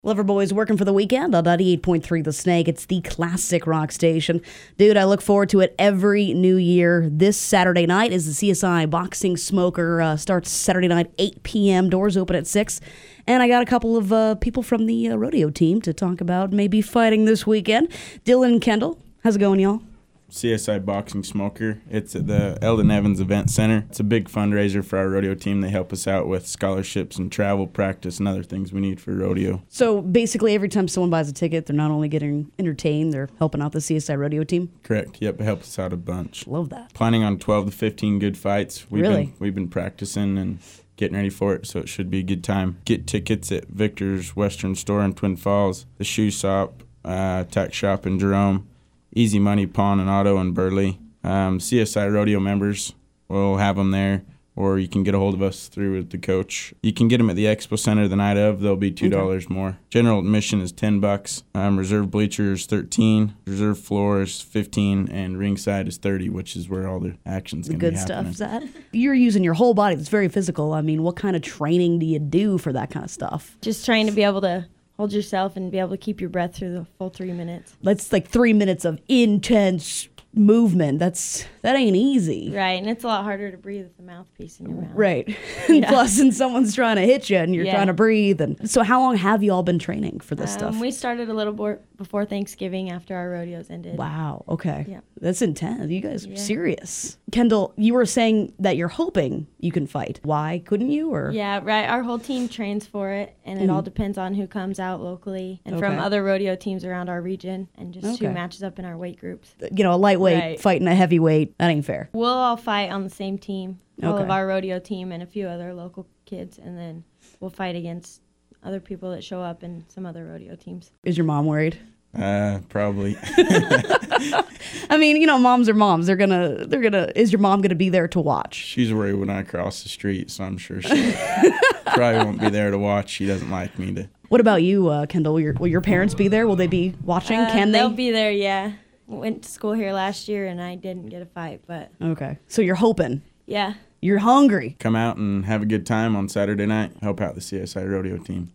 Loverboy's working for the weekend on 98.3 The Snake. It's the classic rock station. Dude, I look forward to it every new year. This Saturday night is the CSI Boxing Smoker. Starts Saturday night, 8 p.m. Doors open at 6. And I got a couple of people from the rodeo team to talk about maybe fighting this weekend. Dylan and Kendall, how's it going, y'all? CSI Boxing Smoker. It's at the Eldon Evans Event Center. It's a big fundraiser for our rodeo team. They help us out with scholarships and travel, practice, and other things we need for rodeo. So basically every time someone buys a ticket, they're not only getting entertained, they're helping out the CSI rodeo team? Correct. Yep, it helps us out a bunch. Love that. Planning on 12 to 15 good fights. Really? We've been practicing and getting ready for it, so it should be a good time. Get tickets at Victor's Western Store in Twin Falls, the Shoe Shop, Tack Shop in Jerome, Easy Money Pawn and Auto in Burley. CSI Rodeo members, we'll have them there, or you can get a hold of us through the coach. You can get them at the Expo Center the night of. They'll be $2 more. General admission is $10. Reserve bleachers $13. Reserve floor is $15, and ringside is $30, which is where all the action's going to be happening. Good stuff. You're using your whole body. It's very physical. I mean, what kind of training do you do for that kind of stuff? Just trying to be able to hold yourself and be able to keep your breath through the full 3 minutes. That's like 3 minutes of intense movement. That ain't easy. Right, and it's a lot harder to breathe with the mouthpiece in your mouth. Right. Yeah. Plus, and someone's trying to hit you and you're Yeah. trying to breathe. And so how long have you all been training for this stuff? We started a little before Thanksgiving after our rodeos ended. Wow. Okay. Yeah. That's intense. You guys are Yeah. serious. Kendall, you were saying that you're hoping you can fight. Why couldn't you? Or Yeah, right. Our whole team trains for it, and it all depends on who comes out locally and from Okay. other rodeo teams around our region, and just who Okay. matches up in our weight groups. a lightweight Right. fighting a heavyweight. That ain't fair. We'll all fight on the same team, all Okay. of our rodeo team and a few other local kids, and then we'll fight against other people that show up in some other rodeo teams. Is your mom worried? Probably. I mean, moms are moms. They're gonna. Is your mom gonna be there to watch? She's worried when I cross the street, so I'm sure she probably won't be there to watch. She doesn't like me to. What about you, Kendall? Will your parents be there? Will they be watching? Can they? They'll be there, yeah. Went to school here last year, and I didn't get a fight, but Okay. So you're hoping. yeah. You're hungry. Come out and have a good time on Saturday night. Help out the CSI Rodeo team.